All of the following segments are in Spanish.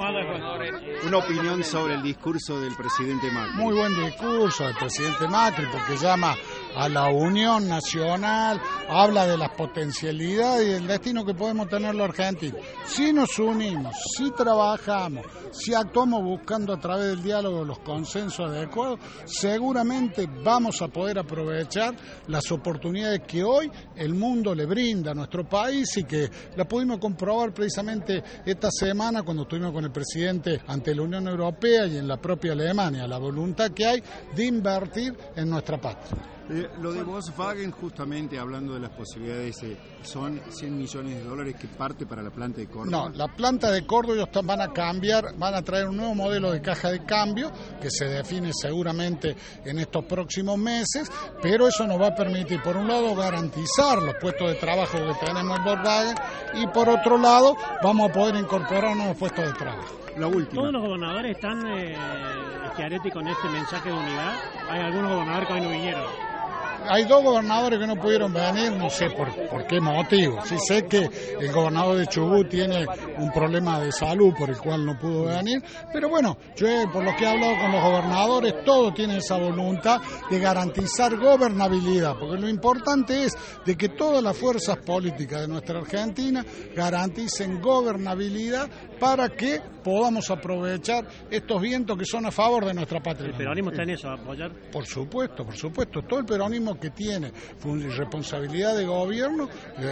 ¿Cómo anda, Juan? Una opinión sobre el discurso del presidente Macri. Muy buen discurso del presidente Macri, porque llama a la unión nacional, habla de las potencialidades y del destino que podemos tener los argentinos. Si nos unimos, si trabajamos, si actuamos buscando a través del diálogo los consensos adecuados, seguramente vamos a poder aprovechar las oportunidades que hoy el mundo le brinda a nuestro país y que la pudimos comprobar precisamente esta semana cuando estuvimos con el presidente ante la Unión Europea y en la propia Alemania, la voluntad que hay de invertir en nuestra patria. Lo de Volkswagen, justamente hablando de las posibilidades, son 100 millones de dólares que parte para la planta de Córdoba. No, la planta de Córdoba ellos van a cambiar, van a traer un nuevo modelo de caja de cambio que se define seguramente en estos próximos meses, pero eso nos va a permitir, por un lado, garantizar los puestos de trabajo que tenemos en Volkswagen y por otro lado, vamos a poder incorporar nuevos puestos de trabajo. La última. ¿Todos los gobernadores están Schiaretti con este mensaje de unidad? Hay algunos gobernadores que hoy no vinieron. Hay dos gobernadores que no pudieron venir, no sé por qué motivo. Sí sé que el gobernador de Chubut tiene un problema de salud por el cual no pudo venir, pero bueno, yo por lo que he hablado con los gobernadores, todos tienen esa voluntad de garantizar gobernabilidad, porque lo importante es de que todas las fuerzas políticas de nuestra Argentina garanticen gobernabilidad para que podamos aprovechar estos vientos que son a favor de nuestra patria. ¿El peronismo está en eso, a apoyar? Por supuesto. Todo el peronismo que tiene responsabilidad de gobierno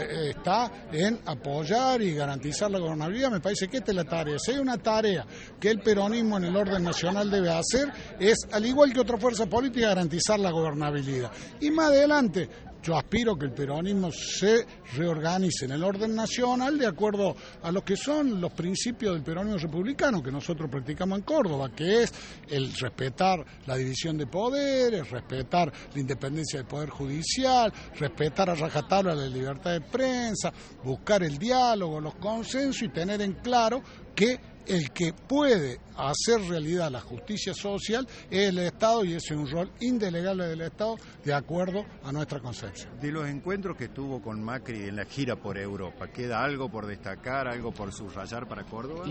está en apoyar y garantizar la gobernabilidad. Me parece que esta es la tarea. Si hay una tarea que el peronismo en el orden nacional debe hacer, es, al igual que otra fuerza política, garantizar la gobernabilidad. Y más adelante, yo aspiro que el peronismo se reorganice en el orden nacional de acuerdo a lo que son los principios del peronismo republicano que nosotros practicamos en Córdoba, que es el respetar la división de poderes, respetar la independencia del Poder Judicial, respetar a rajatabla la libertad de prensa, buscar el diálogo, los consensos y tener en claro que el que puede hacer realidad la justicia social es el Estado y ese es un rol indelegable del Estado de acuerdo a nuestra concepción. De los encuentros que tuvo con Macri en la gira por Europa, ¿queda algo por destacar, algo por subrayar para Córdoba?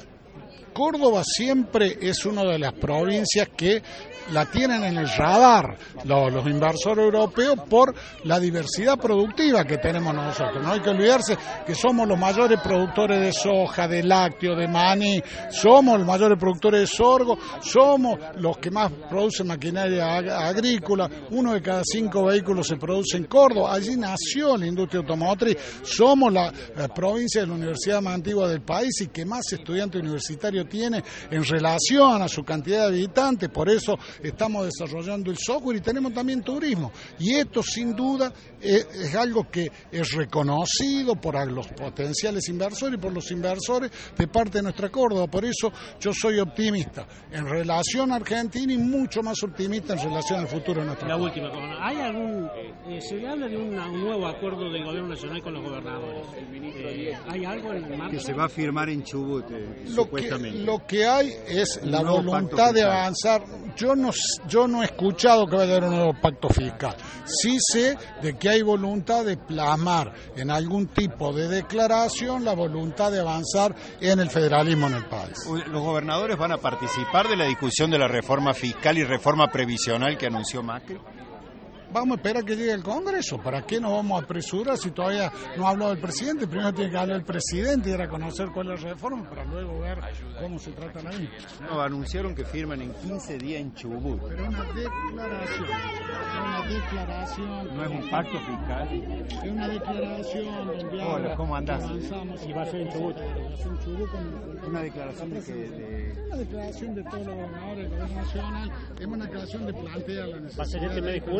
Córdoba siempre es una de las provincias que la tienen en el radar los inversores europeos por la diversidad productiva que tenemos nosotros. No hay que olvidarse que somos los mayores productores de soja, de lácteos, de maní, somos los mayores productores de sorgo, somos los que más producen maquinaria agrícola, 1 de cada 5 vehículos se produce en Córdoba, allí nació la industria automotriz, somos la provincia de la universidad más antigua del país y que más estudiantes universitarios tiene en relación a su cantidad de habitantes, por eso estamos desarrollando el software y tenemos también turismo. Y esto sin duda es algo que es reconocido por los potenciales inversores y por los inversores de parte de nuestra Córdoba. Por eso yo soy optimista en relación a Argentina y mucho más optimista en relación al futuro de nuestra Córdoba. La última, ¿hay algún, se habla de un nuevo acuerdo del gobierno nacional con los gobernadores? ¿Hay algo en marcha? Que se va a firmar en Chubut, supuestamente. Lo que hay es la voluntad de avanzar. Yo no he escuchado que vaya a haber un nuevo pacto fiscal. Sí sé de que hay voluntad de plasmar en algún tipo de declaración la voluntad de avanzar en el federalismo en el país. ¿Los gobernadores van a participar de la discusión de la reforma fiscal y reforma previsional que anunció Macri? Vamos a esperar que llegue el Congreso. ¿Para qué nos vamos a apresurar si todavía no ha hablado el presidente? Primero tiene que hablar el presidente y reconocer cuál es la reforma para luego ver cómo se tratan ahí. No, anunciaron que firman en 15 días en Chubut. Pero una declaración. No es un pacto fiscal. Es una declaración donde hola, ¿cómo andás? Avanzamos y va a ser en Chubut. Una declaración una declaración de todos los gobernadores del gobierno nacional. Es una declaración de plantear la necesidad. ¿Va a ser este mes de julio?